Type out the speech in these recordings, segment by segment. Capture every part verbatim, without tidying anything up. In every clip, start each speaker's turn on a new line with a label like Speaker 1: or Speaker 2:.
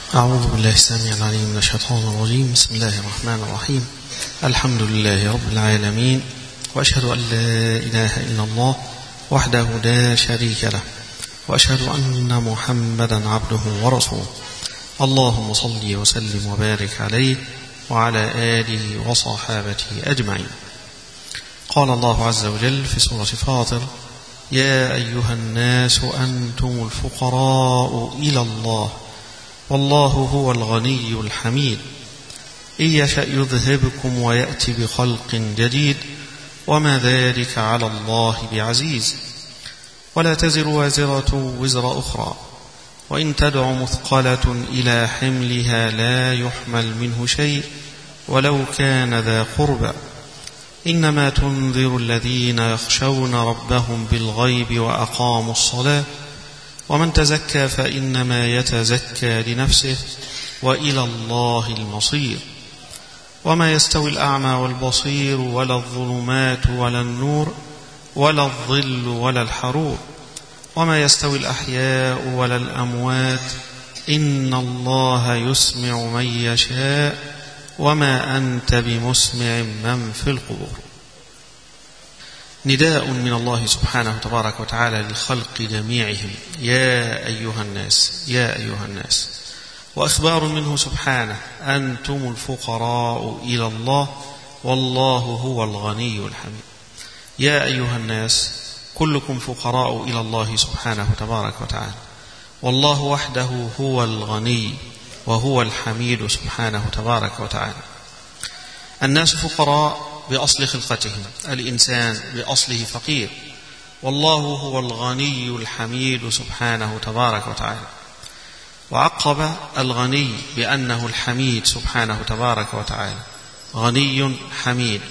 Speaker 1: أعوذ بالله السميع العليم من الشيطان الرجيم. بسم الله الرحمن الرحيم. الحمد لله رب العالمين، وأشهد أن لا إله إلا الله وحده لا شريك له، وأشهد أن محمدا عبده ورسوله. اللهم صل وسلم وبارك عليه وعلى آله وصحابته أجمعين. قال الله عز وجل في سورة فاطر: يا أيها الناس أنتم الفقراء إلى الله والله هو الغني الحميد، إن يشأ يذهبكم ويأتي بخلق جديد وما ذلك على الله بعزيز، ولا تزر وازرة وزر أخرى، وإن تدع مثقلة إلى حملها لا يحمل منه شيء ولو كان ذا قربى، إنما تنذر الذين يخشون ربهم بالغيب وأقاموا الصلاة، ومن تزكى فإنما يتزكى لنفسه وإلى الله المصير، وما يستوي الأعمى والبصير ولا الظلمات ولا النور ولا الظل ولا الحرور، وما يستوي الأحياء ولا الأموات، إن الله يسمع من يشاء وما أنت بمسمع من في القبور. نداء من الله سبحانه تبارك وتعالى للخلق جميعهم: يا أيها الناس، يا أيها الناس، وإخبار منه سبحانه: أنتم الفقراء إلى الله والله هو الغني الحميد. يا أيها الناس، كلكم فقراء إلى الله سبحانه تبارك وتعالى، والله وحده هو الغني وهو الحميد سبحانه تبارك وتعالى. الناس فقراء بأصل خلقتهم، الإنسان بأصله فقير، والله هو الغني الحميد سبحانه تبارك وتعالى. وعقب الغني بأنه الحميد سبحانه تبارك وتعالى، غني حميد،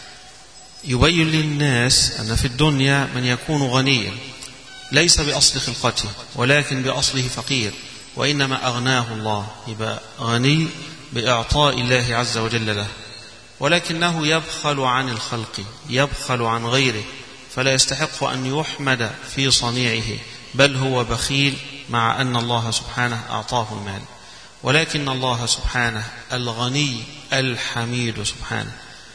Speaker 1: يبين للناس أن في الدنيا من يكون غنيا ليس بأصل خلقته ولكن بأصله فقير، وإنما أغناه الله، يبقى غني بإعطاء الله عز وجل له، ولكنه يبخل عن الخلق، يبخل عن غيره، فلا يستحق أن يحمد في صنيعه، بل هو بخيل مع أن الله سبحانه أعطاه المال. ولكن الله سبحانه الغني الحميد سبحانه،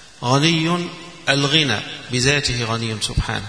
Speaker 1: غني الغنى بذاته، غني سبحانه،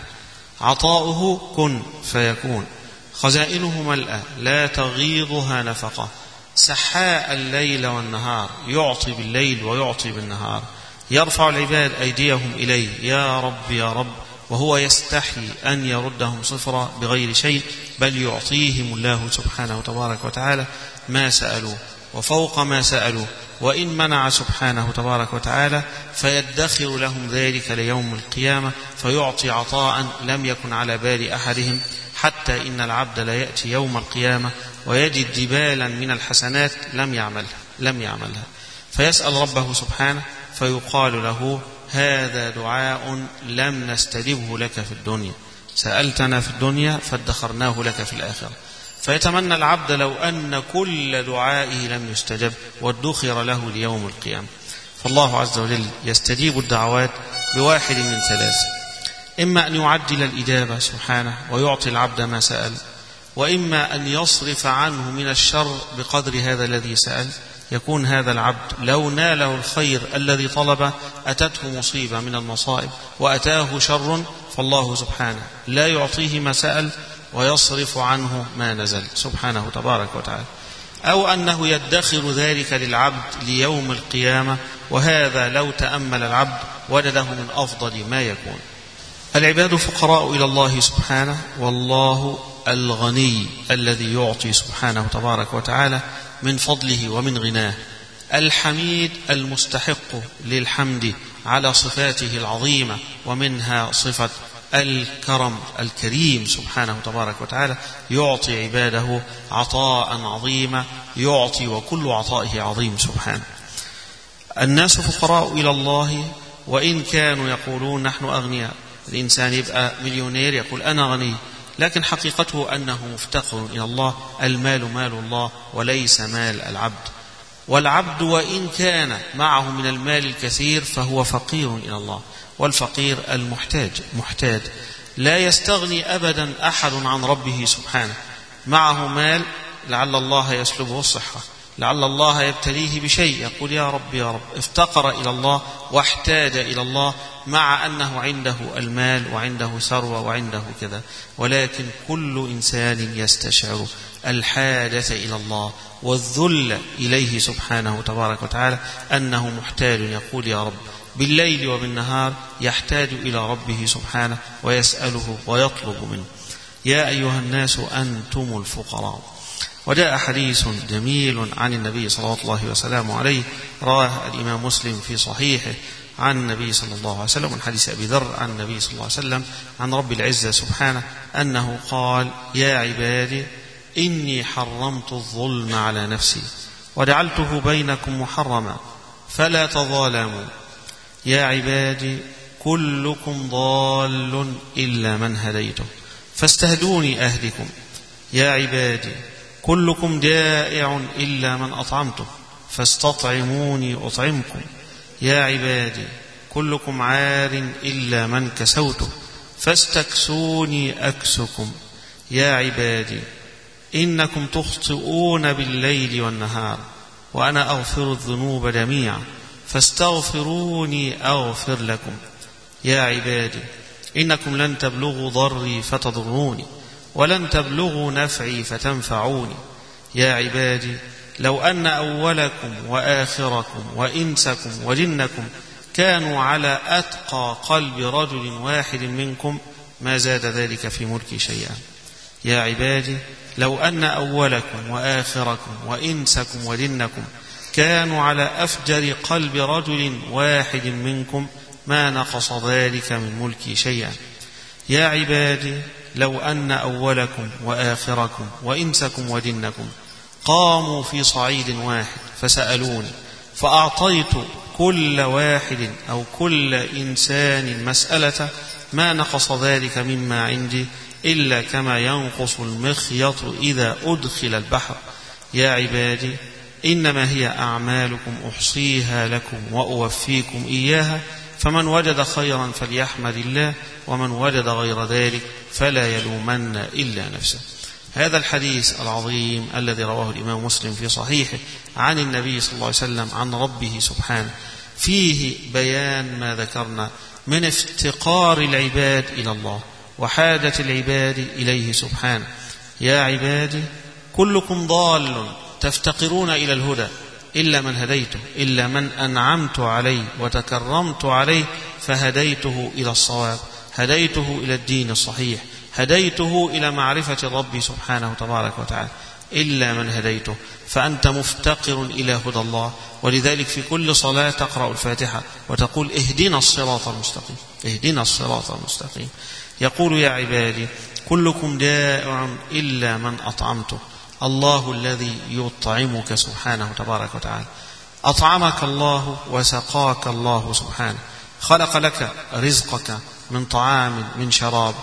Speaker 1: عطاؤه كن فيكون، خزائنه ملأى لا تغيضها نفقة، سحاء الليل والنهار، يعطي بالليل ويعطي بالنهار، يرفع العباد أيديهم إليه: يا رب يا رب، وهو يستحي أن يردهم صفرا بغير شيء، بل يعطيهم الله سبحانه تبارك وتعالى ما سألوه وفوق ما سألوه، وإن منع سبحانه تبارك وتعالى فيدخر لهم ذلك ليوم القيامة، فيعطي عطاء لم يكن على بال أحدهم، حتى إن العبد لا يأتي يوم القيامة ويجد جبالا من الحسنات لم يعملها لم يعملها فيسأل ربه سبحانه فيقال له: هذا دعاء لم نستجبه لك في الدنيا، سألتنا في الدنيا فادخرناه لك في الآخرة. فيتمنى العبد لو أن كل دعائه لم يستجب وادخر له ليوم القيامة. فالله عز وجل يستجيب الدعوات بواحد من ثلاث: إما أن يعجل الإجابة سبحانه ويعطي العبد ما سأل، وإما أن يصرف عنه من الشر بقدر هذا الذي سأل، يكون هذا العبد لو ناله الخير الذي طلبه أتته مصيبة من المصائب وأتاه شر، فالله سبحانه لا يعطيه ما سأل ويصرف عنه ما نزل سبحانه تبارك وتعالى، أو أنه يدخر ذلك للعبد ليوم القيامة، وهذا لو تأمل العبد وجده من أفضل ما يكون. العباد فقراء إلى الله سبحانه، والله الغني الذي يعطي سبحانه تبارك وتعالى من فضله ومن غناه، الحميد المستحق للحمد على صفاته العظيمة، ومنها صفة الكرم الكريم سبحانه تبارك وتعالى، يعطي عباده عطاء عظيما، يعطي وكل عطائه عظيم سبحانه. الناس فقراء إلى الله وإن كانوا يقولون نحن أغنياء. الإنسان يبقى مليونير يقول أنا غني، لكن حقيقته أنه مفتقر إلى الله، المال مال الله وليس مال العبد، والعبد وإن كان معه من المال الكثير فهو فقير إلى الله، والفقير المحتاج محتاج، لا يستغني أبدا أحد عن ربه سبحانه، معه مال لعل الله يسلبه الصحة، لعل الله يبتليه بشيء، يقول يا رب يا رب، افتقر إلى الله واحتاج إلى الله، مع أنه عنده المال وعنده ثروة وعنده كذا، ولكن كل إنسان يستشعر الحاجة إلى الله والذل إليه سبحانه تبارك وتعالى، أنه محتاج، يقول يا رب بالليل وبالنهار، يحتاج إلى ربه سبحانه ويسأله ويطلب منه. يا أيها الناس أنتم الفقراء. وجاء حديث جميل عن النبي صلى الله عليه وسلم عليه، رواه الإمام مسلم في صحيحه عن النبي صلى الله عليه وسلم، من حديث أبي ذر عن النبي صلى الله عليه وسلم عن رب العزة سبحانه أنه قال: يا عبادي إني حرمت الظلم على نفسي وجعلته بينكم محرما فلا تظالموا. يا عبادي كلكم ضال إلا من هديته فاستهدوني أهدكم. يا عبادي كلكم جائع إلا من أطعمته فاستطعموني أطعمكم. يا عبادي كلكم عار إلا من كسوته فاستكسوني أكسكم. يا عبادي إنكم تخطئون بالليل والنهار وأنا أغفر الذنوب جميعا فاستغفروني أغفر لكم. يا عبادي إنكم لن تبلغوا ضري فتضروني ولن تبلغوا نفعي فتنفعوني. يا عبادي لو أن أولكم وآخركم وإنسكم وجنكم كانوا على أتقى قلب رجل واحد منكم ما زاد ذلك في ملكي شيئا. يا عبادي لو أن أولكم وآخركم وإنسكم وجنكم كانوا على أفجر قلب رجل واحد منكم ما نقص ذلك من ملكي شيئا. يا عبادي لو أن أولكم وآخركم وإنسكم وجنكم قاموا في صعيد واحد فسألوني فأعطيت كل واحد أو كل إنسان مسألة ما نقص ذلك مما عندي إلا كما ينقص المخيط إذا أدخل البحر. يا عبادي إنما هي أعمالكم أحصيها لكم وأوفيكم إياها فمن وجد خيرا فليحمد الله ومن وجد غير ذلك فلا يلومن إلا نفسه. هذا الحديث العظيم الذي رواه الإمام مسلم في صحيحه عن النبي صلى الله عليه وسلم عن ربه سبحانه فيه بيان ما ذكرنا من افتقار العباد إلى الله وحاجة العباد إليه سبحانه. يا عبادي كلكم ضال تفتقرون إلى الهدى إلا من هديته، إلا من أنعمت عليه وتكرمت عليه فهديته إلى الصواب، هديته إلى الدين الصحيح، هديته إلى معرفة الرب سبحانه تبارك وتعالى. إلا من هديته فأنت مفتقر إلى هدى الله، ولذلك في كل صلاة تقرأ الفاتحة وتقول اهدنا الصراط المستقيم، اهدنا الصراط المستقيم. يقول يا عبادي كلكم جائع إلا من أطعمته، الله الذي يطعمك سبحانه تبارك وتعالى، أطعمك الله وسقاك الله سبحانه، خلق لك رزقك من طعام من شراب،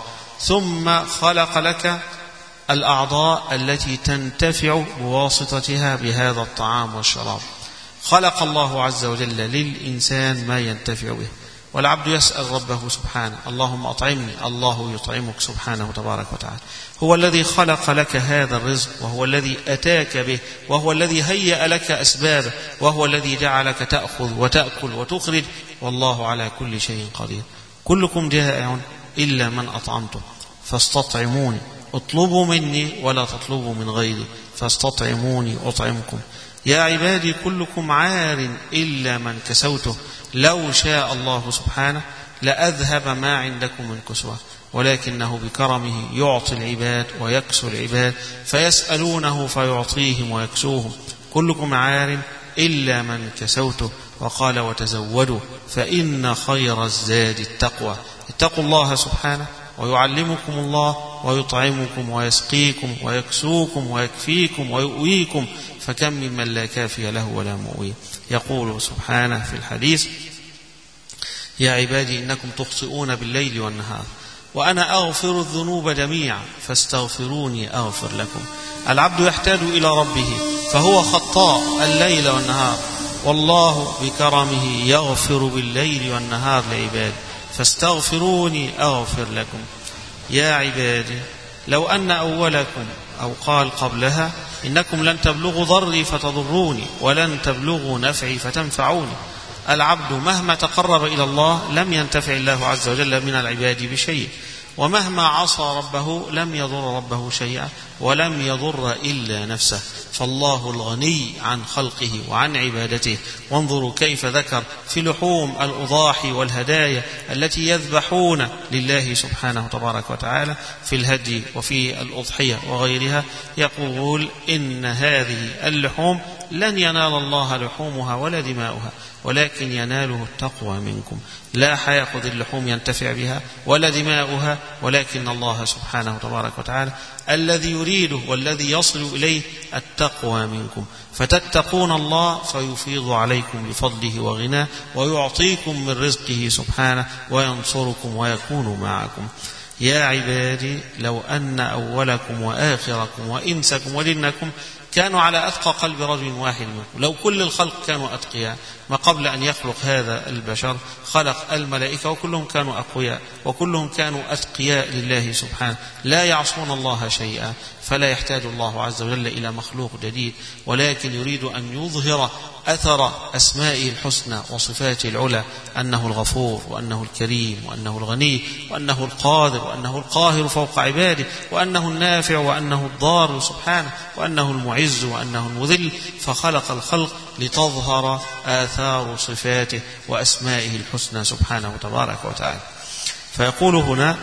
Speaker 1: ثم خلق لك الأعضاء التي تنتفع بواسطتها بهذا الطعام والشراب. خلق الله عز وجل للإنسان ما ينتفع به، والعبد يسأل ربه سبحانه اللهم أطعمني، الله يطعمك سبحانه تبارك وتعالى. هو الذي خلق لك هذا الرزق، وهو الذي أتاك به، وهو الذي هيأ لك أسبابه، وهو الذي جعلك تأخذ وتأكل وتخرج، والله على كل شيء قدير. كلكم جائع إلا من أطعمته فاستطعموني، اطلبوا مني ولا تطلبوا من غيري فاستطعموني أطعمكم. يا عبادي كلكم عار إلا من كسوته، لو شاء الله سبحانه لأذهب ما عندكم من كسوة، ولكنه بكرمه يعطي العباد ويكسو العباد، فيسألونه فيعطيهم ويكسوهم. كلكم عار إلا من كسوته، وقال وتزودوا فإن خير الزاد التقوى. اتقوا الله سبحانه ويعلمكم الله ويطعمكم ويسقيكم ويكسوكم ويكفيكم ويؤويكم، فكم ممن لا كافي له ولا مؤوي. يقول سبحانه في الحديث يا عبادي إنكم تخطئون بالليل والنهار وأنا أغفر الذنوب جميعا فاستغفروني أغفر لكم. العبد يحتاج إلى ربه فهو خطاء الليل والنهار، والله بكرمه يغفر بالليل والنهار لعباده فاستغفروني أغفر لكم. يا عبادي لو أن أولكم، أو قال قبلها إنكم لن تبلغوا ضري فتضروني ولن تبلغوا نفعي فتنفعوني. العبد مهما تقرب إلى الله لم ينتفع الله عز وجل من العباد بشيء، ومهما عصى ربه لم يضر ربه شيئا ولم يضر إلا نفسه. فالله الغني عن خلقه وعن عبادته. وانظروا كيف ذكر في لحوم الأضاحي والهدايا التي يذبحون لله سبحانه تبارك وتعالى في الهدي وفي الأضحية وغيرها، يقول إن هذه اللحوم لن ينال الله لحومها ولا دماؤها ولكن يناله التقوى منكم. لا حيأخذ اللحوم ينتفع بها ولا دماؤها، ولكن الله سبحانه تبارك وتعالى الذي يريده والذي يصل إليه التقوى منكم، فتتقون الله فيفيض عليكم بفضله وغناه ويعطيكم من رزقه سبحانه وينصركم ويكون معكم. يا عبادي لو أن أولكم وآخركم وإنسكم وجنكم كانوا على أتقى قلب رجل واحد منكم. لو كل الخلق كانوا أتقياء، ما قبل أن يخلق هذا البشر خلق الملائكة وكلهم كانوا أقوياء وكلهم كانوا أتقياء لله سبحانه لا يعصون الله شيئا، فلا يحتاج الله عز وجل إلى مخلوق جديد، ولكن يريد أن يظهر أثر أسمائه الحسنى وصفاته العلى، أنه الغفور وأنه الكريم وأنه الغني وأنه القادر وأنه القاهر فوق عباده وأنه النافع وأنه الضار سبحانه وأنه المعز وأنه المذل. فخلق الخلق لتظهر آثار صفاته وأسمائه الحسنى سبحانه تبارك وتعالى. فيقول هنا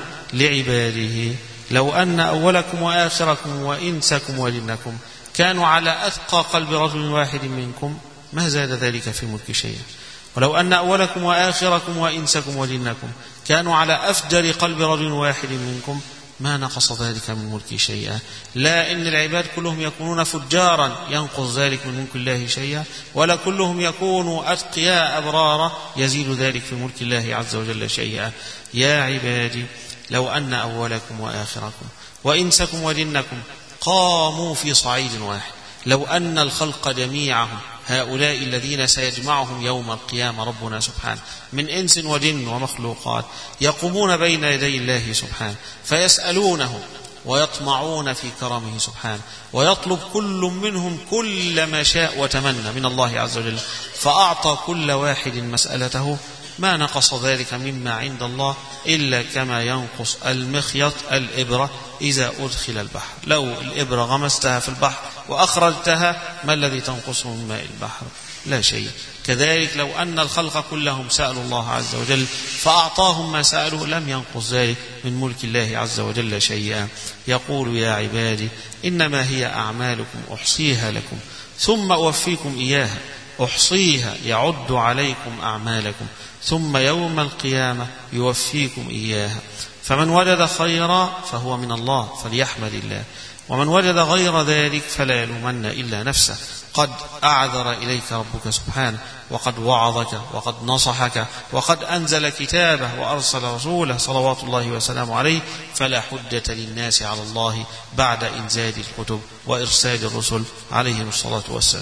Speaker 1: لعباده لو أن أولكم وآخركم وإنسكم وجنكم كانوا على أتقى قلب رجل واحد منكم ما زاد ذلك في ملك شيئا. ولو أن أولكم وآخركم وإنسكم وجنكم كانوا على أفجر قلب رجل واحد منكم ما نقص ذلك من ملك شيئا. لا إن العباد كلهم يكونون فجارا ينقص ذلك من ملك الله شيئا، ولا كلهم يكونوا أتقياء أبرارا يزيد ذلك في ملك الله عز وجل شيئا. يا عبادي لو أن أولكم وآخركم وإنسكم وجنكم قاموا في صعيد واحد، لو أن الخلق جميعهم هؤلاء الذين سيجمعهم يوم القيامة ربنا سبحانه من إنس وجن ومخلوقات يقومون بين يدي الله سبحانه فيسألونه ويطمعون في كرمه سبحانه، ويطلب كل منهم كل ما شاء وتمنى من الله عز وجل، فأعطى كل واحد مسألته، ما نقص ذلك مما عند الله إلا كما ينقص المخيط الإبرة إذا أدخل البحر. لو الإبرة غمستها في البحر وأخرجتها ما الذي تنقصه من ماء البحر؟ لا شيء. كذلك لو أن الخلق كلهم سألوا الله عز وجل فأعطاهم ما سألوا لم ينقص ذلك من ملك الله عز وجل شيئا. يقول يا عبادي إنما هي أعمالكم أحصيها لكم ثم أوفيكم إياها. أحصيها يعد عليكم أعمالكم ثم يوم القيامة يوفيكم إياها. فمن وجد خيرا فهو من الله فليحمد الله، ومن وجد غير ذلك فلا يلومن إلا نفسه. قد أعذر إليك ربك سبحانه وقد وعظك وقد نصحك وقد أنزل كتابه وأرسل رسوله صلوات الله وسلامه عليه، فلا حجة للناس على الله بعد إنزال الكتب وإرسال الرسل عليهم الصلاة والسلام.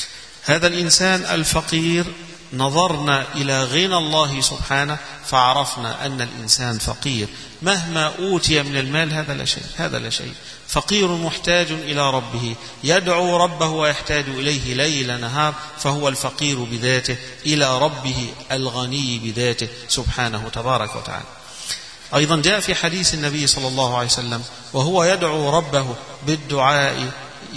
Speaker 1: هذا الإنسان الفقير نظرنا إلى غنى الله سبحانه فعرفنا أن الإنسان فقير مهما أوتي من المال، هذا لا شيء، هذا لا شيء. فقير محتاج إلى ربه، يدعو ربه ويحتاج إليه ليل نهار، فهو الفقير بذاته إلى ربه الغني بذاته سبحانه تبارك وتعالى. أيضا جاء في حديث النبي صلى الله عليه وسلم وهو يدعو ربه بالدعاء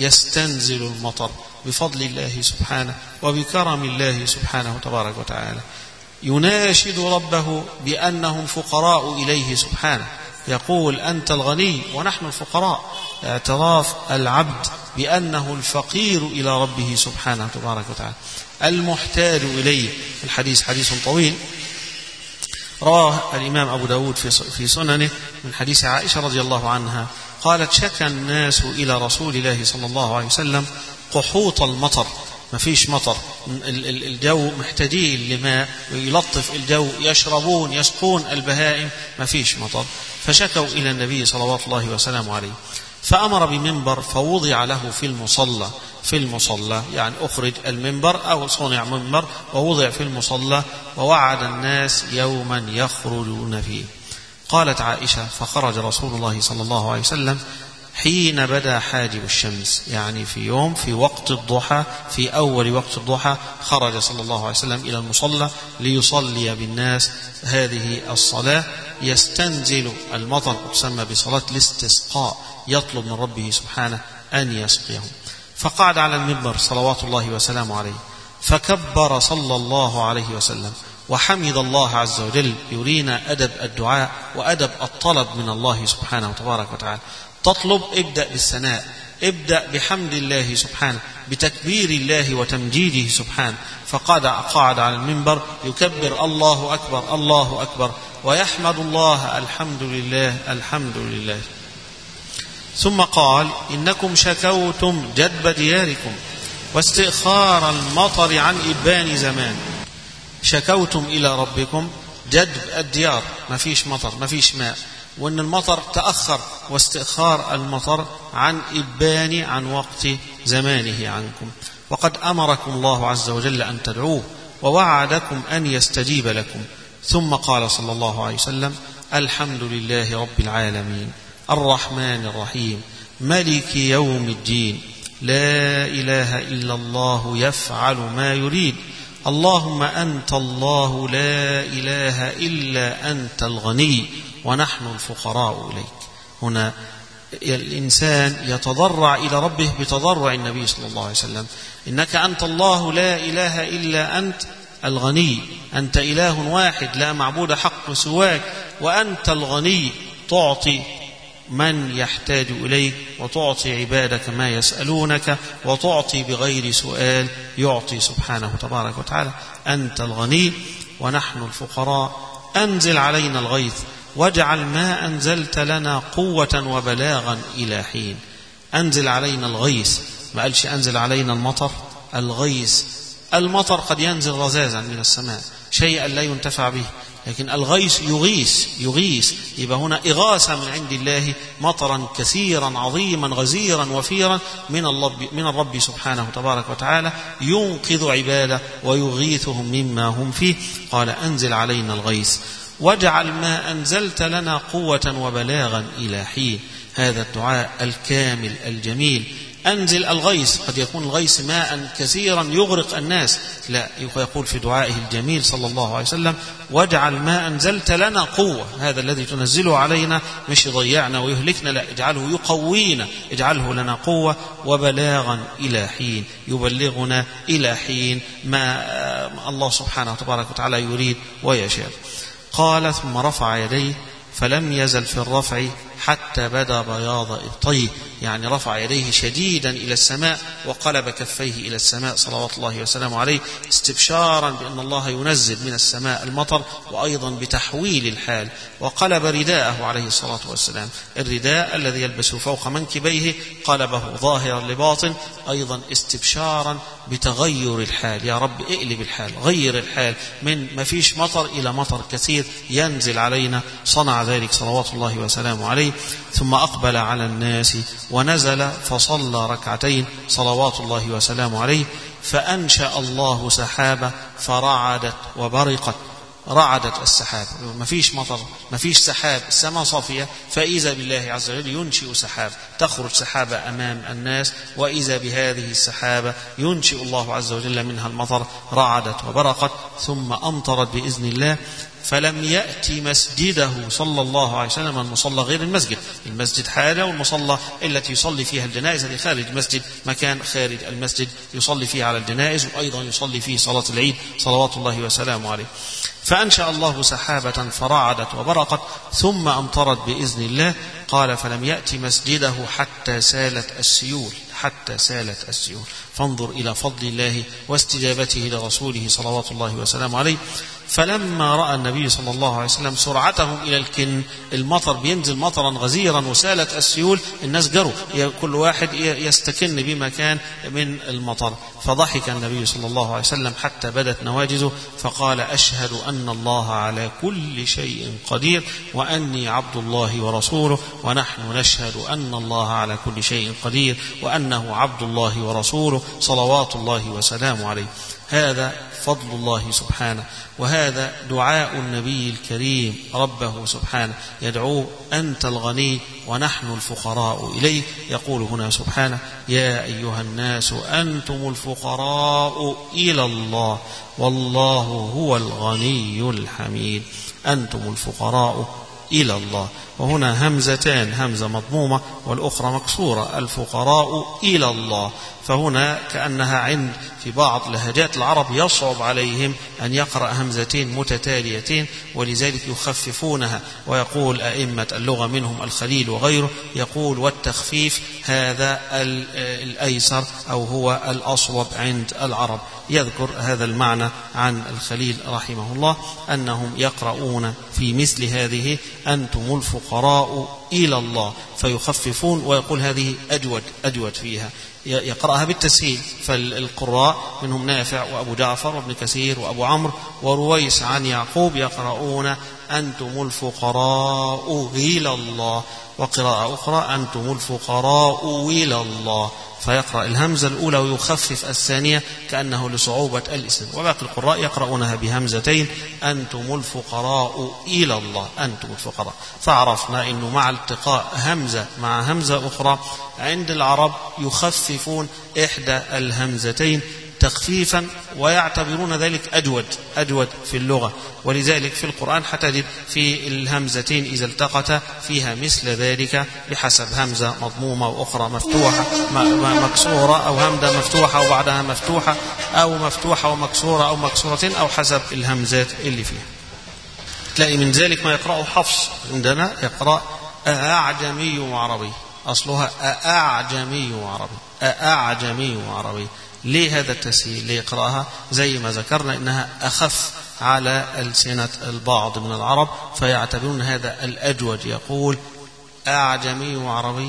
Speaker 1: يستنزل المطر بفضل الله سبحانه وبكرم الله سبحانه تبارك وتعالى، يناشد ربه بأنهم فقراء إليه سبحانه، يقول أنت الغني ونحن الفقراء، اعتراف العبد بأنه الفقير إلى ربه سبحانه تبارك وتعالى المحتاج إليه. الحديث حديث طويل رواه الإمام أبو داود في سننه من حديث عائشة رضي الله عنها قالت شكى الناس إلى رسول الله صلى الله عليه وسلم قحوط المطر، ما فيش مطر، الجو محتاجين لماء ويلطف الجو، يشربون يسقون البهائم، ما فيش مطر، فشكوا إلى النبي صلوات الله وسلامه عليه، فأمر بمنبر فوضع له في المصلى، في المصلى يعني أخرج المنبر أو صنع منبر ووضع في المصلى، ووعد الناس يوما يخرجون فيه. قالت عائشة: فخرج رسول الله صلى الله عليه وسلم حين بدا حاجب الشمس، يعني في يوم في وقت الضحى، في أول وقت الضحى خرج صلى الله عليه وسلم إلى المصلى ليصلي بالناس هذه الصلاة، يستنزل المطر، تسمى بصلاة الاستسقاء، يطلب من ربه سبحانه أن يسقيهم. فقعد على المنبر صلوات الله وسلامه عليه، فكبر صلى الله عليه وسلم وحمد الله عز وجل، يرينا أدب الدعاء وأدب الطلب من الله سبحانه وتبارك وتعالى. تطلب، ابدأ بالثناء، ابدأ بحمد الله سبحانه، بتكبير الله وتمجيده سبحانه. فقعد قاعد على المنبر يكبر الله أكبر الله أكبر، ويحمد الله الحمد لله الحمد لله. ثم قال: إنكم شكوتم جدب دياركم واستئخار المطر عن إبان زمان. شكوتم إلى ربكم جدب الديار، ما فيش مطر ما فيش ماء، وأن المطر تأخر، واستئخار المطر عن إبان عن وقت زمانه عنكم. وقد أمركم الله عز وجل أن تدعوه ووعدكم أن يستجيب لكم. ثم قال صلى الله عليه وسلم: الحمد لله رب العالمين الرحمن الرحيم ملك يوم الدين لا إله إلا الله يفعل ما يريد اللهم أنت الله لا إله إلا أنت الغني ونحن الفقراء إليك. هنا الإنسان يتضرع إلى ربه بتضرع النبي صلى الله عليه وسلم: إنك أنت الله لا إله إلا أنت الغني، أنت إله واحد لا معبود حق سواك، وأنت الغني تعطي من يحتاج إليك، وتعطي عبادك ما يسألونك، وتعطي بغير سؤال، يعطي سبحانه تبارك وتعالى. أنت الغني ونحن الفقراء، أنزل علينا الغيث واجعل ما أنزلت لنا قوة وبلاغا إلى حين. أنزل علينا الغيث، ما قالش أنزل علينا المطر، الغيث. المطر قد ينزل رذاذا من السماء، شيئا لا ينتفع به، لكن الغيث يغيث يغيث يبقى هنا إغاثة من عند الله، مطرا كثيرا عظيما غزيرا وفيرا من الله من الرب سبحانه تبارك وتعالى، ينقذ عباده ويغيثهم مما هم فيه. قال: أنزل علينا الغيث واجعل ما أنزلت لنا قوة وبلاغا إلى حين. هذا الدعاء الكامل الجميل. أنزل الغيث، قد يكون الغيث ماء كثيرا يغرق الناس، لا، يقول في دعائه الجميل صلى الله عليه وسلم: واجعل ما أنزلت لنا قوة. هذا الذي تنزله علينا مش يضيعنا ويهلكنا، لا، اجعله يقوينا، اجعله لنا قوة وبلاغا إلى حين، يبلغنا إلى حين ما الله سبحانه وتبارك وتعالى يريد ويشاء. قال: ثم رفع يديه فلم يزل في الرفع حتى بدا بياض إبطيه، يعني رفع يديه شديدا إلى السماء وقلب كفيه إلى السماء صلوات الله وسلامه عليه، استبشارا بأن الله ينزل من السماء المطر، وأيضا بتحويل الحال. وقلب رداءه عليه الصلاة والسلام، الرداء الذي يلبسه فوق منكبيه قلبه ظاهرا لباطن، أيضا استبشارا بتغير الحال. يا رب اقلب الحال، غير الحال، من ما فيش مطر إلى مطر كثير ينزل علينا. صنع ذلك صلوات الله وسلامه عليه. ثم أقبل على الناس ونزل فصلى ركعتين صلوات الله وسلامه عليه، فأنشأ الله سحابة فرعدت وبرقت. رعدت السحاب، ما فيش مطر، ما فيش سحاب، السماء صافية، فإذا بالله عز وجل ينشئ سحاب، تخرج سحابة أمام الناس، وإذا بهذه السحابة ينشئ الله عز وجل منها المطر. رعدت وبرقت ثم أمطرت بإذن الله. فلم يأتي مسجده صلى الله عليه وسلم المصلى غير المسجد، المسجد حالة، والمصلى التي يصلي فيها الجنائز هذه خارج المسجد، مكان خارج المسجد يصلي فيه على الجنائز، وأيضا يصلي فيه صلاة العيد صلوات الله وسلامه عليه. فأنشأ الله سحابة فرعدت وبرقت ثم أمطرت بإذن الله. قال: فلم يأتي مسجده حتى سالت السيول، حتى سالت السيول. فانظر إلى فضل الله واستجابته لرسوله صلوات الله وسلامه عليه. فلما رأى النبي صلى الله عليه وسلم سرعتهم إلى الكن، المطر بينزل مطرا غزيرا وسالت السيول، الناس جروا، كل واحد يستكن بما كان من المطر. فضحك النبي صلى الله عليه وسلم حتى بدت نواجذه، فقال: أشهد أن الله على كل شيء قدير وأني عبد الله ورسوله، ونحن نشهد أن الله على كل شيء قدير وأنه عبد الله ورسوله صلوات الله وسلامه عليه. هذا فضل الله سبحانه، وهذا دعاء النبي الكريم ربه سبحانه يدعوه: أنت الغني ونحن الفقراء إليه. يقول هنا سبحانه: يا أيها الناس أنتم الفقراء إلى الله والله هو الغني الحميد. أنتم الفقراء إلى الله، وهنا همزتان، همزة مضمومة والأخرى مكسورة، الفقراء إلى الله. فهنا كأنها عند في بعض لهجات العرب يصعب عليهم أن يقرأ همزتين متتاليتين، ولذلك يخففونها، ويقول أئمة اللغة منهم الخليل وغيره يقول: والتخفيف هذا الأيسر أو هو الأصوب عند العرب. يذكر هذا المعنى عن الخليل رحمه الله أنهم يقرؤون في مثل هذه: أنتم الفقراء إلى الله، فيخففون ويقول هذه أجود أجود فيها، يقرأها بالتسهيل. فالقراء منهم نافع وأبو جعفر وابن كثير وأبو عمرو ورويس عن يعقوب يقرؤون: أنتم الفقراء إلى الله، وقراءة أخرى: أنتم الفقراء إلى الله، فيقرأ الهمزة الأولى ويخفف الثانية كأنه لصعوبة الاسم. وباقي القراء يقرؤونها بهمزتين: أنتم الفقراء إلى الله، أنتم الفقراء. فعرفنا أنه مع التقاء همزة مع همزة أخرى عند العرب يخففون إحدى الهمزتين تخفيفا، ويعتبرون ذلك أجود أجود في اللغة. ولذلك في القرآن حتجد في الهمزتين إذا التقتا فيها مثل ذلك بحسب همزة مضمومة وأخرى مفتوحة مكسورة، أو همزة مفتوحة وبعدها مفتوحة، أو مفتوحة ومكسورة، أو مكسورة، أو حسب الهمزات اللي فيها. تلاقي من ذلك ما يقرأه حفص عندنا يقرأ أعجمي وعربي، أصلها أعجمي وعربي، أعجمي وعربي. ليه هذا التسهيل؟ ليقرأها زي ما ذكرنا إنها أخف على ألسنة البعض من العرب، فيعتبرون هذا الأجود. يقول: أعجمي وعربي،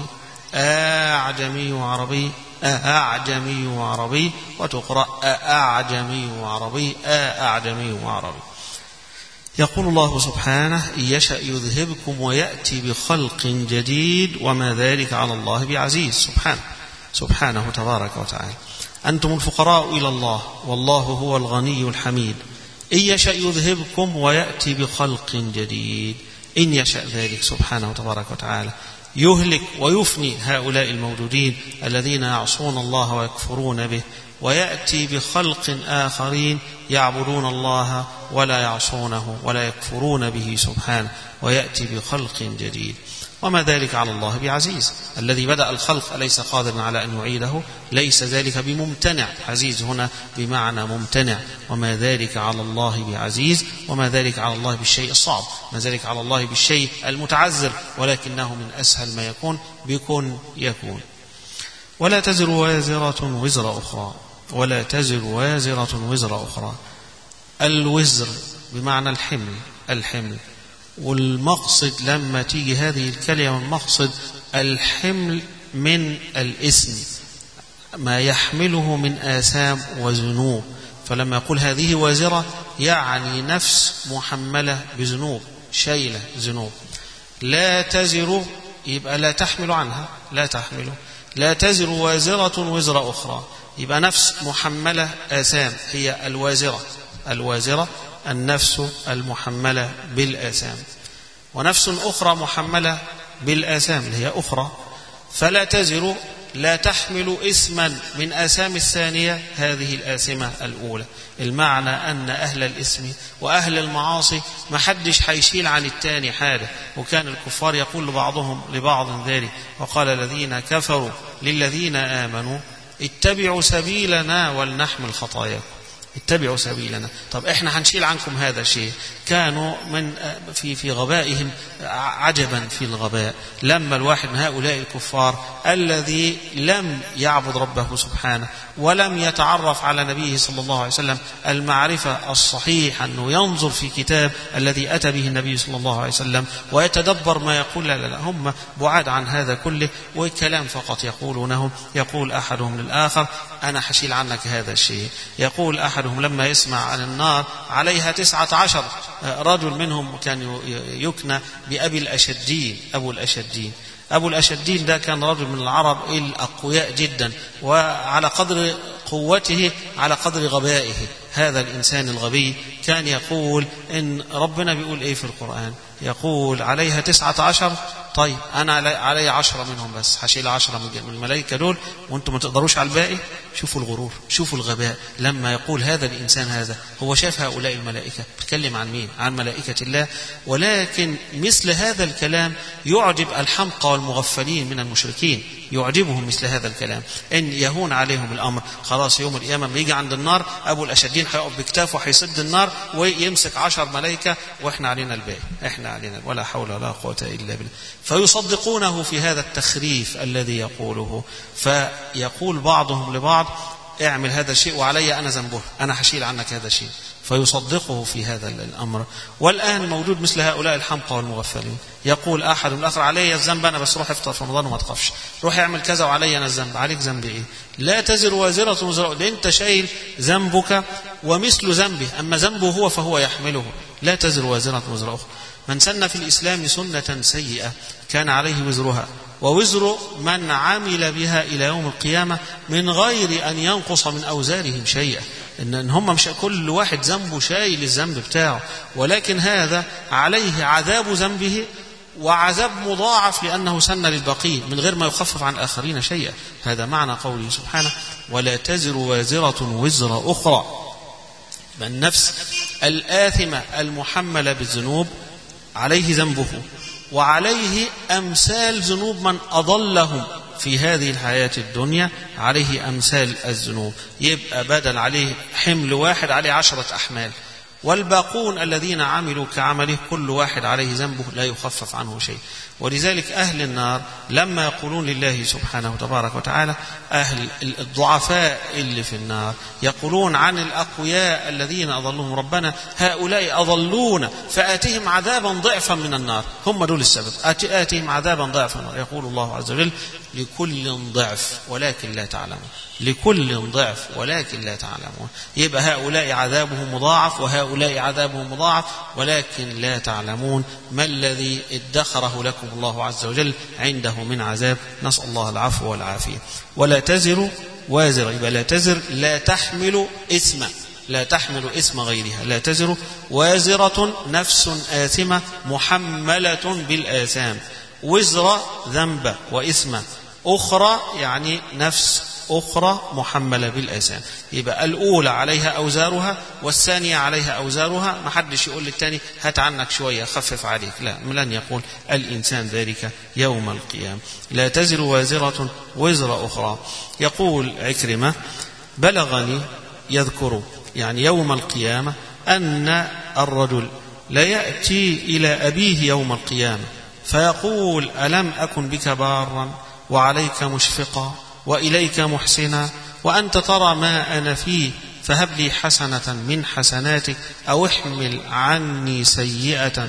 Speaker 1: أعجمي وعربي، أعجمي وعربي، وتقرأ أعجمي وعربي، أعجمي وعربي. يقول الله سبحانه: إن يشأ يذهبكم ويأتي بخلق جديد وما ذلك على الله بعزيز. سبحانه سبحانه تبارك وتعالى. أنتم الفقراء إلى الله والله هو الغني الحميد. إن يشأ يذهبكم ويأتي بخلق جديد. إن يشأ ذلك سبحانه تبارك وتعالى يهلك ويفني هؤلاء الموجودين الذين يعصون الله ويكفرون به، ويأتي بخلق آخرين يعبدون الله ولا يعصونه ولا يكفرون به سبحانه، ويأتي بخلق جديد. وما ذلك على الله بعزيز. الذي بدأ الخلق أليس قادرا على أن يعيده؟ ليس ذلك بممتنع. عزيز هنا بمعنى ممتنع. وما ذلك على الله بعزيز، وما ذلك على الله بالشيء الصعب، ما ذلك على الله بالشيء المتعذر، ولكنه من أسهل ما يكون بكن يكون. ولا تزر وازرة وزر أخرى، ولا تزر وازرة وزر أخرى. الوزر بمعنى الحمل، الحمل. والمقصد لما تيجي هذه الكلمة المقصد الحمل من الاسم، ما يحمله من آثام وذنوب. فلما يقول هذه وازرة يعني نفس محملة بذنوب، شايلة ذنوب. لا تزر يبقى لا تحمل عنها، لا تحمل. لا تزر وازرة وزر أخرى يبقى نفس محملة آثام هي الوازرة. الوازرة النفس المحملة بالآثام، ونفس أخرى محملة بالآثام اللي هي أخرى. فلا تزر لا تحمل اسما من آثام الثانية هذه الآثمة الأولى. المعنى أن أهل الاسم وأهل المعاصي ما حدش حيشيل عن التاني حاجة. وكان الكفار يقول لبعضهم لبعض ذلك: وقال الذين كفروا للذين آمنوا اتبعوا سبيلنا ولنحمل خطاياكم. اتبعوا سبيلنا. طب احنا هنشيل عنكم هذا الشيء. كانوا من في في غبائهم عجبا في الغباء، لما الواحد من هؤلاء الكفار الذي لم يعبد ربه سبحانه ولم يتعرف على نبيه صلى الله عليه وسلم المعرفة الصحيحة، أنه ينظر في كتاب الذي أتى به النبي صلى الله عليه وسلم ويتدبر ما يقول، لا لا لا، هم بعاد عن هذا كله وكلام فقط يقولونه. يقول أحدهم للآخر: أنا حشيل عنك هذا الشيء. يقول أحدهم لما يسمع عن النار عليها تسعة عشر رجل، منهم كان يكنى بأبي الأشجين، أبو الأشجين. أبو الأشدين ده كان رجل من العرب الأقوياء جدا، وعلى قدر قوته على قدر غبائه. هذا الإنسان الغبي كان يقول إن ربنا بيقول إيه في القرآن؟ يقول عليها تسعة عشر، طيب أنا علي عشرة منهم بس، هشيل عشرة من الملائكة دول وأنتم ما تقدروش على الباقي. شوفوا الغرور، شوفوا الغباء. لما يقول هذا الإنسان هذا، هو شاف هؤلاء الملائكة بتكلم عن مين؟ عن ملائكة الله. ولكن مثل هذا الكلام يعجب الحمقى والمغفلين من المشركين، يعجبهم مثل هذا الكلام، إن يهون عليهم الأمر. خلاص يوم القيامة بيجي عند النار، أبو الأشدين هيقف بكتافه وهيسد النار ويمسك عشر ملائكة وإحنا علينا الباقي، إحنا علينا، ولا حول ولا قوة إلا بالله. فيصدقونه في هذا التخريف الذي يقوله. فيقول بعضهم لبعض اعمل هذا الشيء وعلي أنا ذنبه، أنا هشيل عنك هذا الشيء، فيصدقه في هذا الأمر. والآن موجود مثل هؤلاء الحمقى والمغفلين، يقول أحد من الآخر علي الذنب أنا بس، روح افطر في رمضان وما تخافش، روح اعمل كذا وعلي أنا الذنب. عليك ذنب إيه؟ لا تزر وازرة وزر أخرى، أنت شايل ذنبك ومثل ذنبه، أما ذنبه هو فهو يحمله. لا تزر وازرة وزر أخرى. من سن في الإسلام سنة سيئة كان عليه وزرها ووزر من عمل بها إلى يوم القيامة من غير أن ينقص من أوزارهم شيئا. إن هم مش كل واحد ذنبه شايل الذنب بتاعه، ولكن هذا عليه عذاب ذنبه وعذاب مضاعف لأنه سن للبقين من غير ما يخفف عن الآخرين شيئا. هذا معنى قوله سبحانه ولا تزر وازرة وزر أخرى. النفس الآثمة المحملة بالذنوب عليه ذنبه وعليه أمثال ذنوب من أضلهم في هذه الحياة الدنيا، عليه أمثال الذنوب، يبقى بدل عليه حمل واحد عليه عشرة أحمال. والباقون الذين عملوا كعمله كل واحد عليه ذنبه لا يخفف عنه شيء. ولذلك أهل النار لما يقولون لله سبحانه وتبارك وتعالى، أهل الضعفاء اللي في النار يقولون عن الأقوياء الذين أضلهم ربنا هؤلاء أضلون فآتهم عذابا ضعفا من النار، هم دول السبب، آتهم عذابا ضعفا من النار. يقول الله عز وجل لكل ضعف ولكن لا تعلمون، لكل ضعف ولكن لا تعلمون. يبقى هؤلاء عذابهم مضاعف وهؤلاء عذابهم مضاعف ولكن لا تعلمون ما الذي ادخره لكم الله عز وجل عنده من عذاب. نسأل الله العفو والعافية. ولا تزر وازرة، يبقى لا تزر لا تحمل إثما، لا تحمل إثم غيرها. لا تزر وازرة نفس آثمة محملة بالآثام، وزر ذنب وإثم أخرى يعني نفس أخرى محملة بالآثام. يبقى الأولى عليها أوزارها والثانية عليها أوزارها. ما حدش يقول للتاني هات عنك شوية خفف عليك، لا، لن يقول الإنسان ذلك يوم القيامة. لا تزر وازرة وزر أخرى. يقول عكرمة بلغني يذكر يعني يوم القيامة أن الرجل لا يأتي إلى أبيه يوم القيامة فيقول ألم أكن بك بارا وعليك مشفقا وإليك محسنا وأنت ترى ما أنا فيه فهب لي حسنة من حسناتك أو احمل عني سيئة.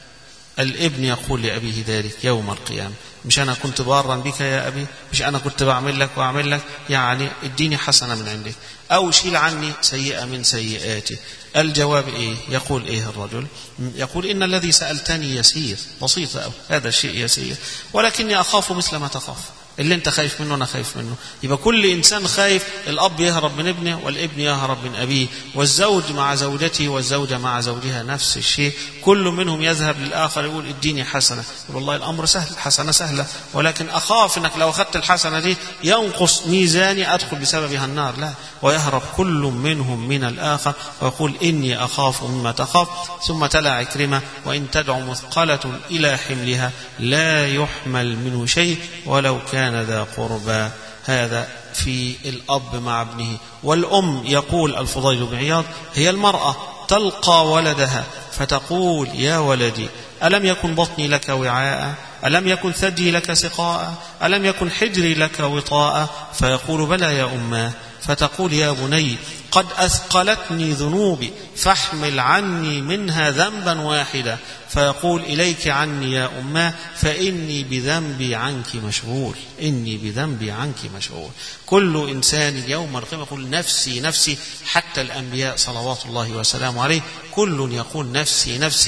Speaker 1: الابن يقول لأبيه ذلك يوم القيامة، مش أنا كنت بارا بك يا أبي، مش أنا كنت بعمل لك وأعمل لك، يعني اديني حسنة من عندك أو شيل عني سيئة من سيئاتي. الجواب إيه؟ يقول إيه الرجل؟ يقول إن الذي سألتني يسير، بسيط أو هذا الشيء يسير، ولكني أخاف مثل ما تخاف. اللي انت خايف منه انا خايف منه. يبقى كل انسان خايف، الاب يهرب من ابنه والابن يهرب من ابيه، والزوج مع زوجته والزوجه مع زوجها نفس الشيء، كل منهم يذهب للاخر يقول اديني حسنه. والله الامر سهل، حسنه سهله، ولكن اخاف انك لو اخذت الحسنه دي ينقص ميزاني ادخل بسببها النار، لا، ويهرب كل منهم من الاخر ويقول اني اخاف مما تخاف. ثم تلا عكرمه وان تدع مثقله الى حملها لا يحمل منه شيء ولو كان كان ذا قربى. هذا في الأب مع ابنه. والأم يقول الفضيل بن عياض هي المرأة تلقى ولدها فتقول يا ولدي ألم يكن بطني لك وعاء، ألم يكن ثدي لك سقاء، ألم يكن حجري لك وطاء، فيقول بلى يا أماه، فتقول يا بني قد أثقلتني ذنوبي فاحمل عني منها ذنبا واحدا، فيقول إليك عني يا أماه فإني بذنبي عنك مشغول، إني بذنبي عنك مشغول. كل إنسان يوم القيامة يقول نفسي نفسي، حتى الأنبياء صلوات الله وسلامه عليه كل يقول نفسي نفسي.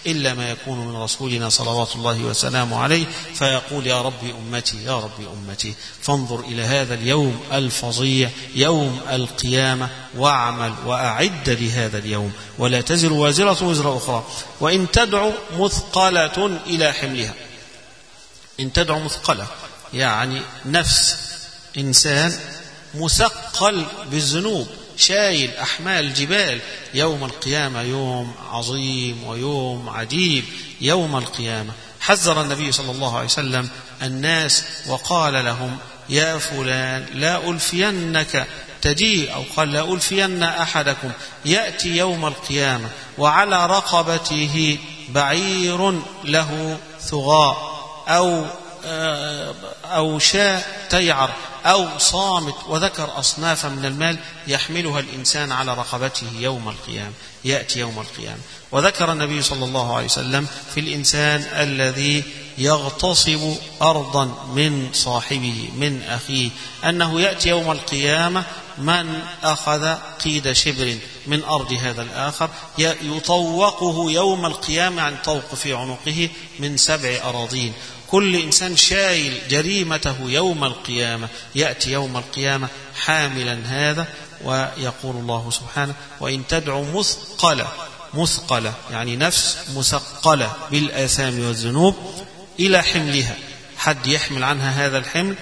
Speaker 1: إلا ما يكون من رسولنا صلوات الله وسلامه عليه، فيقول يا ربي أمتي يا ربي أمتي. فانظر إلى هذا اليوم الفظيع يوم القيامة واعمل وأعد لهذا اليوم، ولا تزر وازرة وزر أخرى، وإن تدعو مثقلة إلى حملها. إن تدعو مثقلة يعني نفس إنسان مثقل بالذنوب، شايل أحمال جبال يوم القيامة، يوم عظيم ويوم عجيب يوم القيامة. حذر النبي صلى الله عليه وسلم الناس وقال لهم يا فلان لا ألفينك تجيء، أو قال لا ألفين أحدكم يأتي يوم القيامة وعلى رقبته بعير له ثغاء أو أو شاء تيعر أو صامت، وذكر أصنافا من المال يحملها الإنسان على رقبته يوم القيامة، يأتي يوم القيامة. وذكر النبي صلى الله عليه وسلم في الإنسان الذي يغتصب أرضا من صاحبه من أخيه أنه يأتي يوم القيامة من أخذ قيد شبر من أرض هذا الآخر يطوقه يوم القيامة عن طوق في عنقه من سبع أراضين. كل إنسان شايل جريمته يوم القيامة يأتي يوم القيامة حاملا هذا. ويقول الله سبحانه وإن تدعو مثقلة، مثقلة يعني نفس مثقلة بالآثام والذنوب إلى حملها، حد يحمل عنها هذا الحمل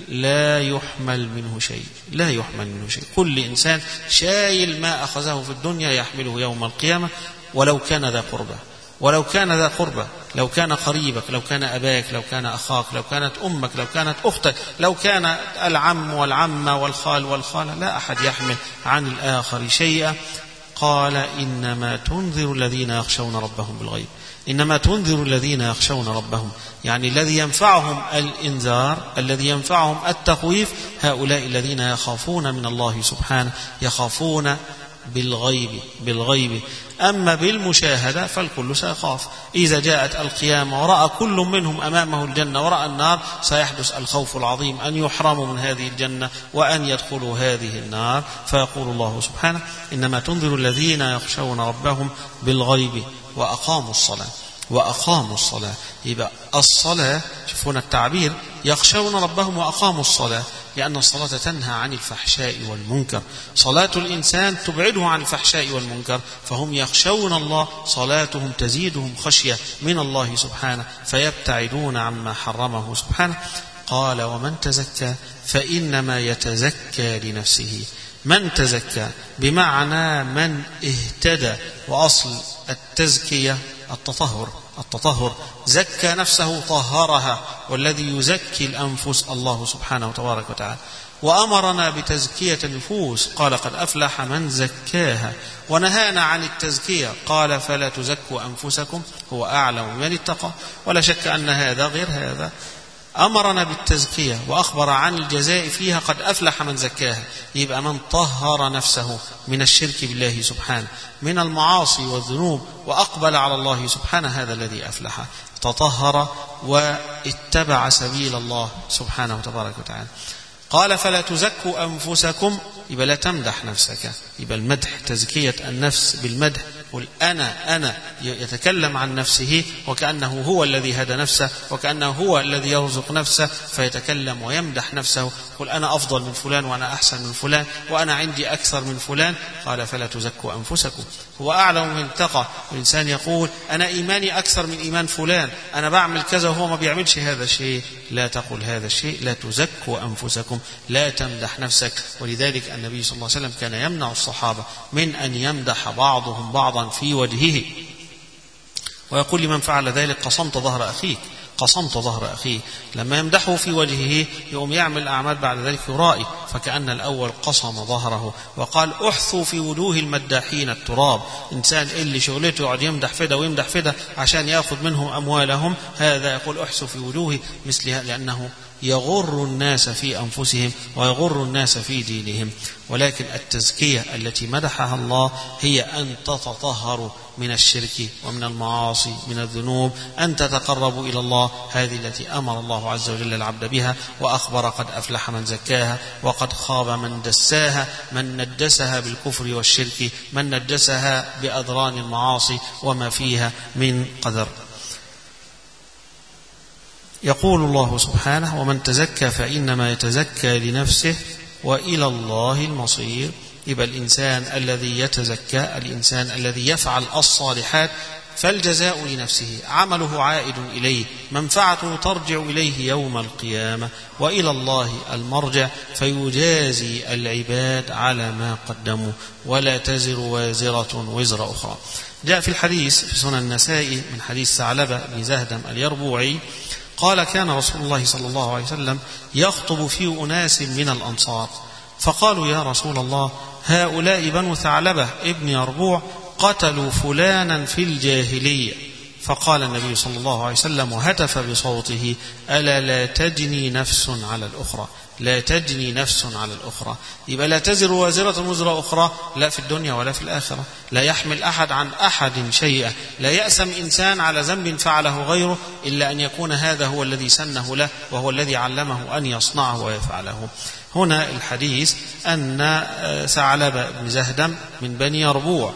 Speaker 1: لا يحمل منه شيء، لا يحمل منه شيء. كل إنسان شايل ما أخذه في الدنيا يحمله يوم القيامة، ولو كان ذا قربة، ولو كان ذا قربة، لو كان قريبك، لو كان أباك، لو كان أخاك، لو كانت أمك، لو كانت أختك، لو كان العم والعمة والخال والخالة، لا أحد يحمل عن الآخر شيئا. قال إنما تنذر الذين يخشون ربهم بالغيب، إنما تنذر الذين يخشون ربهم، يعني الذي ينفعهم الإنذار، الذي ينفعهم التخويف، هؤلاء الذين يخافون من الله سبحانه، يخافون بالغيب بالغيب. أما بالمشاهدة فالكل سيخاف. إذا جاءت القيامة ورأى كل منهم أمامه الجنة ورأى النار سيحدث الخوف العظيم أن يحرموا من هذه الجنة وأن يدخلوا هذه النار. فيقول الله سبحانه إنما تنذر الذين يخشون ربهم بالغيب وأقاموا الصلاة، وأقاموا الصلاة. يبقى الصلاة، شوفون التعبير، يخشون ربهم وأقاموا الصلاة، لأن الصلاة تنهى عن الفحشاء والمنكر. صلاة الإنسان تبعده عن الفحشاء والمنكر، فهم يخشون الله، صلاتهم تزيدهم خشية من الله سبحانه، فيبتعدون عما حرمه سبحانه. قال ومن تزكى فإنما يتزكى لنفسه. من تزكى بمعنى من اهتدى، وأصل التزكية التطهر، التطهر زكى نفسه طهرها، والذي يزكي الأنفس الله سبحانه وتبارك وتعالى. وأمرنا بتزكية النفوس، قال قد أفلح من زكاها، ونهانا عن التزكية، قال فلا تزكوا أنفسكم هو أعلم من اتقى. ولا شك أن هذا غير هذا. أمرنا بالتزكية وأخبر عن الجزاء فيها، قد أفلح من زكاها، يبقى من طهر نفسه من الشرك بالله سبحانه، من المعاصي والذنوب، وأقبل على الله سبحانه، هذا الذي أفلح، تطهر واتبع سبيل الله سبحانه وتبارك وتعالى. قال فلا تزكوا أنفسكم، يبقى لا تمدح نفسك، يبقى المدح تزكية النفس بالمدح. قل أنا أنا يتكلم عن نفسه وكأنه هو الذي هدى نفسه، وكأنه هو الذي يرزق نفسه، فيتكلم ويمدح نفسه. قل أنا أفضل من فلان، وأنا أحسن من فلان، وأنا عندي أكثر من فلان. قال فلا تزكوا أنفسكم هو أعلم من اتقى. الإنسان يقول أنا إيماني أكثر من إيمان فلان، أنا بعمل كذا وهو ما بيعملش هذا الشيء. لا تقل هذا الشيء، لا تزكوا أنفسكم، لا تمدح نفسك. ولذلك النبي صلى الله عليه وسلم كان يمنع الصحابة من أن يمدح بعضهم بعضا في وجهه، ويقول لمن فعل ذلك قصمت ظهر أخيك، قصمت ظهر أخيه. لما يمدحه في وجهه يقوم يعمل أعمال بعد ذلك يرائي، فكأن الأول قصم ظهره. وقال أحثوا في وجوه المداحين التراب. إنسان اللي شغلته يقعد يمدح فدا ويمدح فدا عشان يأخذ منهم أموالهم، هذا يقول أحثوا في وجوه مثلها، لأنه يغر الناس في أنفسهم ويغر الناس في دينهم. ولكن التزكية التي مدحها الله هي أن تتطهروا من الشرك ومن المعاصي من الذنوب، أن تتقربوا إلى الله، هذه التي أمر الله عز وجل العبد بها، وأخبر قد أفلح من زكاها، وقال وقد خاب من دساها، من ندسها بالكفر والشرك، من ندسها بأذران المعاصي وما فيها من قدر. يقول الله سبحانه: ومن تزكى فإنما يتزكى لنفسه وإلى الله المصير. يبقى الإنسان الذي يتزكى، الإنسان الذي يفعل الصالحات، فالجزاء لنفسه، عمله عائد إليه، منفعته ترجع إليه يوم القيامة، وإلى الله المرجع فيجازي العباد على ما قدموا، ولا تزر وازرة وزر أخرى. جاء في الحديث في سنن النسائي من حديث ثعلبة بن زهدم اليربوعي قال: كان رسول الله صلى الله عليه وسلم يخطب في أناس من الأنصار، فقالوا: يا رسول الله، هؤلاء بنو ثعلبة ابن يربوع قتلوا فلانا في الجاهلية. فقال النبي صلى الله عليه وسلم وهتف بصوته: ألا لا تجني نفس على الأخرى، لا تجني نفس على الأخرى. يبقى لا تزر وازرة وزر أخرى، لا في الدنيا ولا في الآخرة. لا يحمل أحد عن أحد شيئا، لا يأسم إنسان على ذنب فعله غيره إلا أن يكون هذا هو الذي سنه له، وهو الذي علمه أن يصنعه ويفعله. هنا الحديث أن ثعلبة بن زهدم من بني يربوع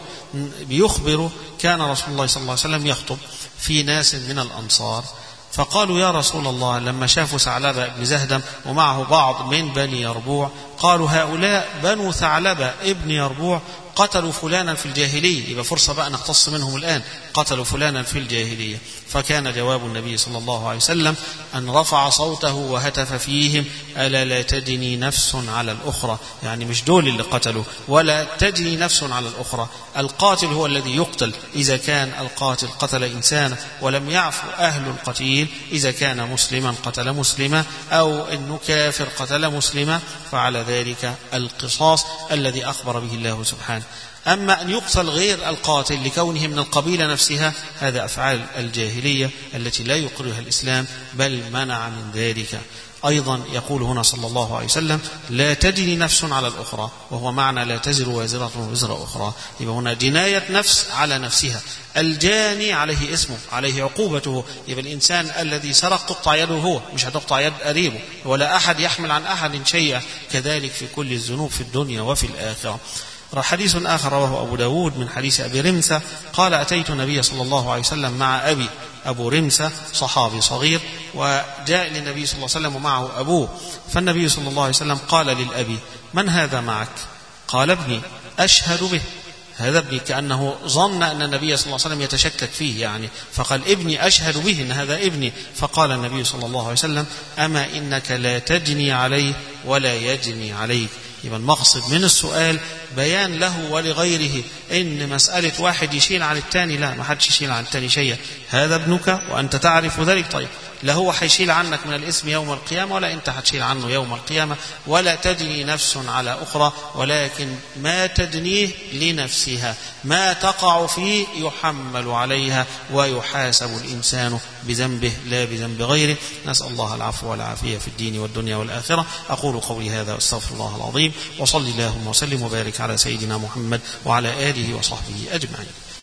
Speaker 1: بيخبر كان رسول الله صلى الله عليه وسلم يخطب في ناس من الأنصار، فقالوا: يا رسول الله، لما شافوا ثعلبة بن زهدم ومعه بعض من بني يربوع قالوا: هؤلاء بنو ثعلبة ابن يربوع قتلوا فلانا في الجاهلية. يبقى فرصة بقى نختص منهم الآن، قتلوا فلانا في الجاهلية. فكان جواب النبي صلى الله عليه وسلم أن رفع صوته وهتف فيهم: ألا لا تجني نفس على الأخرى. يعني مش دول اللي قتلوا، ولا تجني نفس على الأخرى. القاتل هو الذي يقتل إذا كان القاتل قتل إنسانا ولم يعفو أهل القتيل، إذا كان مسلما قتل مسلما، أو إنه كافر قتل مسلما، فعلى ذلك القصاص الذي أخبر به الله سبحانه. أما أن يقتل غير القاتل لكونه من القبيلة نفسها، هذا أفعال الجاهلية التي لا يقرها الإسلام، بل منع من ذلك. أيضا يقول هنا صلى الله عليه وسلم: لا تجني نفس على الأخرى، وهو معنى لا تزر وازرة وزر أخرى. يبقى هنا جناية نفس على نفسها، الجاني عليه اسمه، عليه عقوبته. يبقى الإنسان الذي سرق تقطع يده هو، مش هتقطع يد قريبه، ولا أحد يحمل عن أحد شيئا. كذلك في كل الذنوب في الدنيا وفي الآخرة. حديث آخر رواه أبو داود من حديث أبي رمسة قال: أتيت النبي صلى الله عليه وسلم مع أبي. أبو رمسة صحابي صغير، وجاء للنبي صلى الله عليه وسلم ومعه أبوه، فالنبي صلى الله عليه وسلم قال للأبي: من هذا معك؟ قال: ابني أشهد به. هذا ابني، كأنه ظن أن النبي صلى الله عليه وسلم يتشكك فيه يعني، فقال: ابني أشهد به أن هذا ابني. فقال النبي صلى الله عليه وسلم: أما إنك لا تجني عليه ولا يجني عليك. يبقى المقصد من السؤال بيان له ولغيره إن مسألة واحد يشيل عن الثاني، لا، ما حدش يشيل عن الثاني شيئا. هذا ابنك وأنت تعرف ذلك. طيب، لا هو حيشيل عنك من الإثم يوم القيامة، ولا أنت حتشيل عنه يوم القيامة. ولا تدني نفس على أخرى، ولكن ما تدنيه لنفسها، ما تقع فيه يحمل عليها، ويحاسب الإنسان بذنبه لا بذنب غيره. نسأل الله العفو والعافية في الدين والدنيا والآخرة. أقول قولي هذا واستغفر الله العظيم، وصلي اللهم وسلم وبارك على سيدنا محمد وعلى آله وصحبه أجمعين.